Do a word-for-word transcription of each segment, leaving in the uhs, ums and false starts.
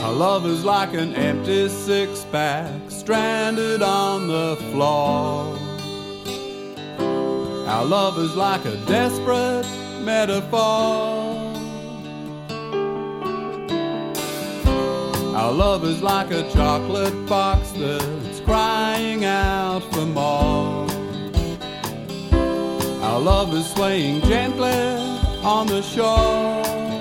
Our love is like an empty six-pack stranded on the floor. Our love is like a desperate metaphor. Our love is like a chocolate box that's crying out for more. Our love is swaying gently on the shore.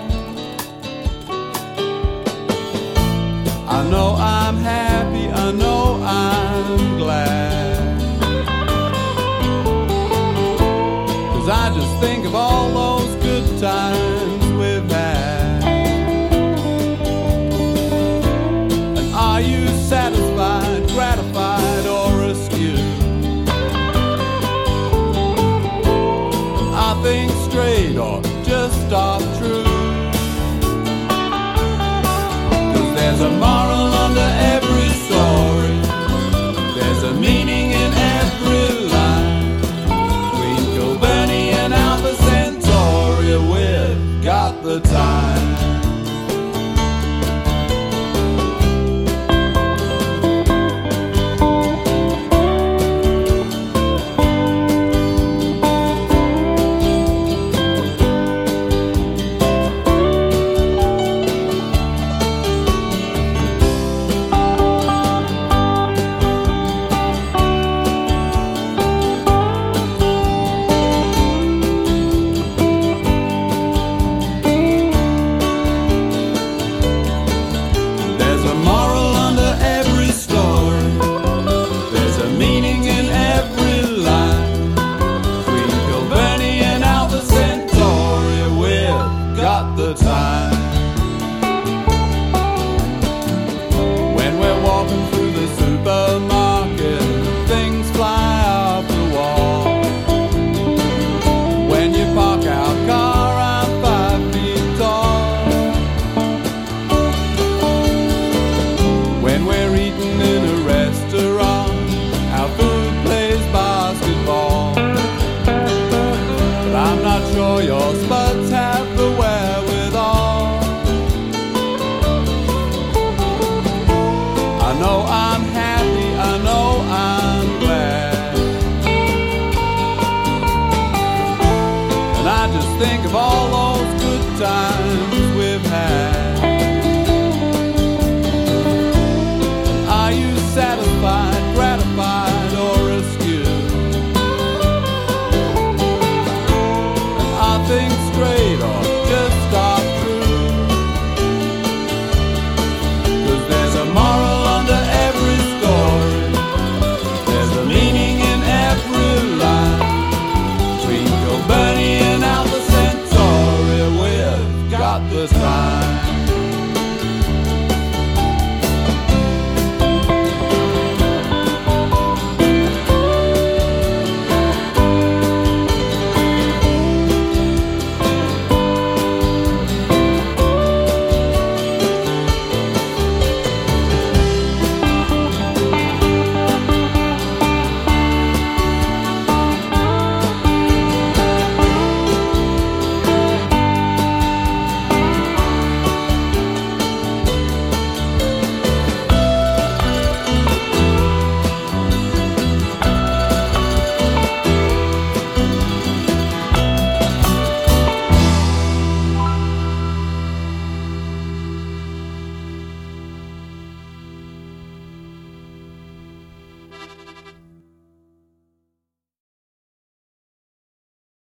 I know I'm happy, I know I'm glad, 'cause I just think of all those good times we've had. And are you satisfied, gratified, or askew? I think straight or just off true. 'Cause there's a tomorrow